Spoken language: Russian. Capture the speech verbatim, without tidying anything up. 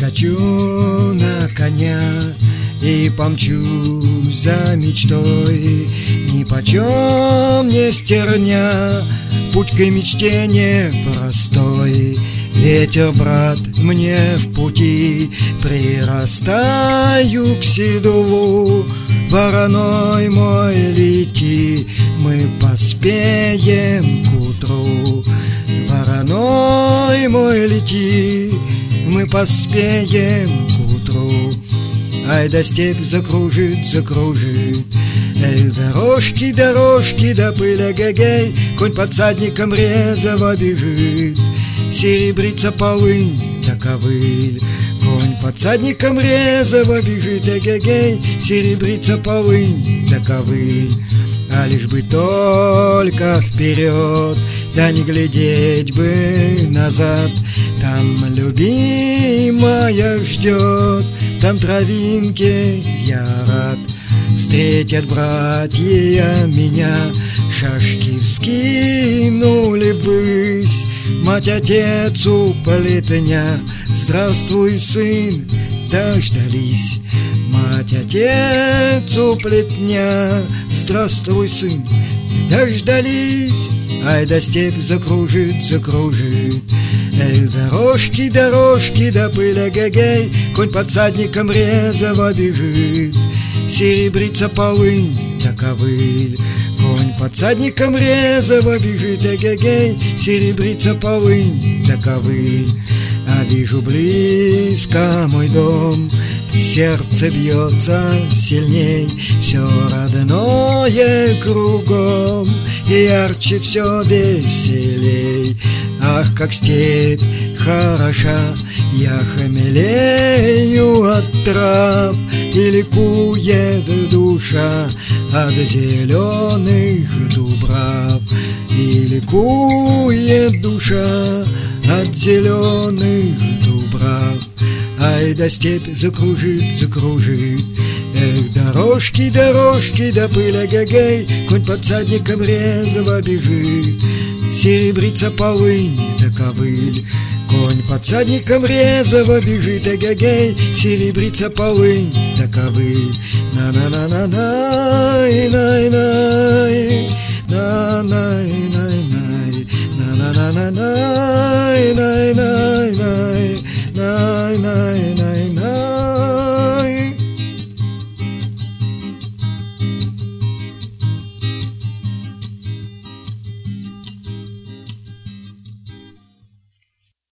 Скачу на коня и помчу за мечтой. Нипочем не стерня, путь к мечте непростой. Ветер, брат, мне в пути, прирастаю к седлу. Вороной мой, лети, мы поспеем к утру. Вороной мой, лети, мы поспеем к утру. Ай да степь закружит, закружит. Эх, дорожки, дорожки, да пыля гэгей, конь под садником резво бежит. Серебрится полынь, да ковыль, конь под садником резво бежит. Эгегей, серебрится полынь, да ковыль. А лишь бы только вперед, да не глядеть бы назад. Там любимая ждет, там травинки я рад. Встретят братья меня, шашки вскинули ввысь. Мать, отец у плетня, здравствуй, сын, дождались. Мать, отец у плетня, здравствуй, сын, дождались. Ай да степь закружит, закружит. Эх, дорожки, дорожки, да пыля гэгей, конь под садником резво бежит. Серебрится полынь, да ковыль, конь под садником резво бежит. Эгегей, серебрится полынь, да ковыль. А вижу близко мой дом, сердце бьется сильней. Все родное кругом, и ярче все веселей. Ах, как степь хороша, я хмелею от трав, и ликует душа от зеленых дубрав. И ликует душа от зеленых дубрав. Ай да степь закружит, закружит. Эх, дорожки, дорожки, да пыля гэгей, конь под садником резво бежит. Серебрится полынь, да ковыль, конь под садником резво бежит. Эгегей, серебрится полынь, да ковыль. На-на-на-на-най, най-най, на-най-най-най, на-на-на-на-най, най-най-най, най-най.